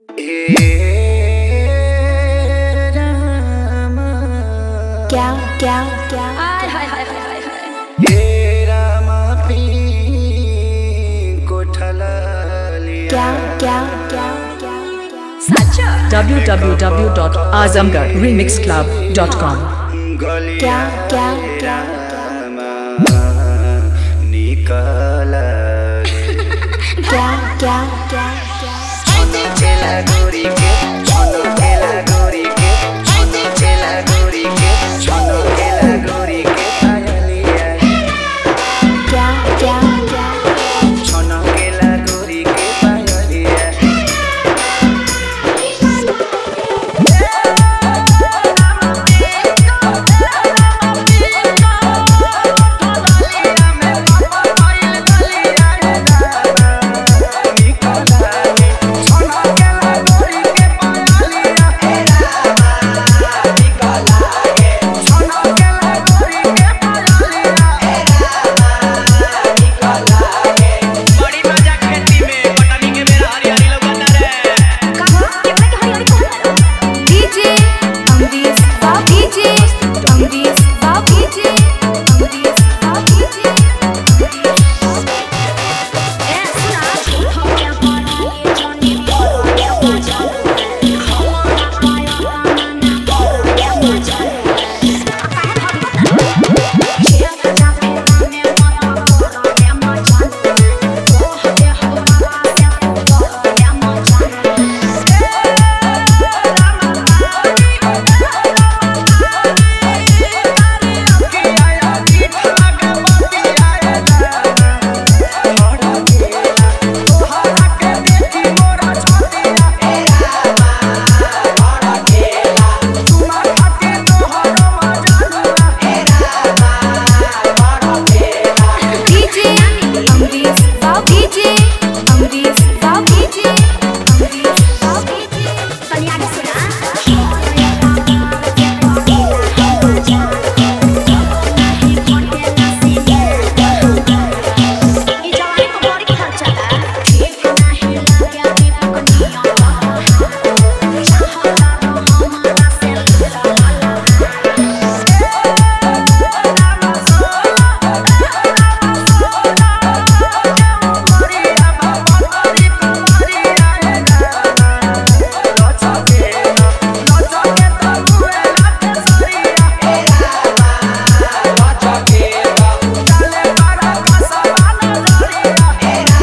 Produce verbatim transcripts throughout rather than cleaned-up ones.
क्या क्या क्या हाय हाय हाय हाय हाय क्या क्या क्या सच्चा w w w dot azamgarh remix club dot com क्या क्या क्या क्या क्या क्या क्या क्या क्या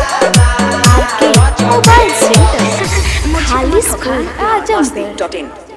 आजमगढ़ dot in